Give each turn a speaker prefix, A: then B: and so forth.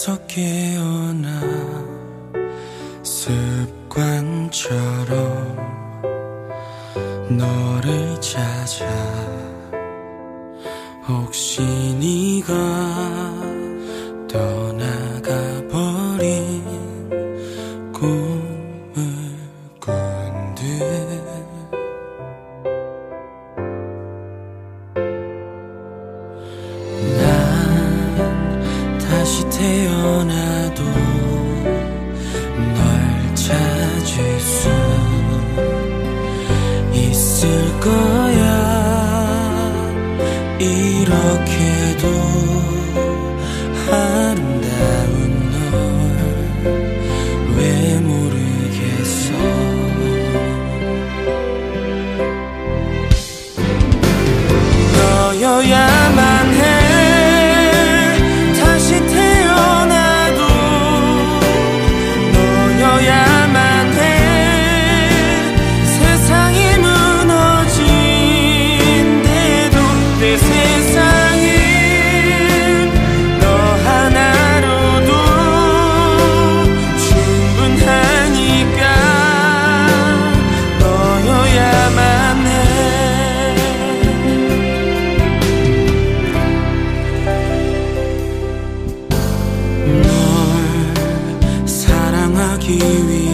A: 잠에서 깨어나 습관처럼 너를 찾아 혹시 네가 떠나가 버린 꿈을 꾼 듯 난 다시 태어나도 널 찾을 수 있을 거야. 이렇게도 아름다운 널 왜 모르겠어. 너여야만 해. 다시 태어나도 너여야만 해. 세상이 무너진대도 내 세상은 너 하나로도 충분하니까 너여야만 해. 널 사랑하기 위해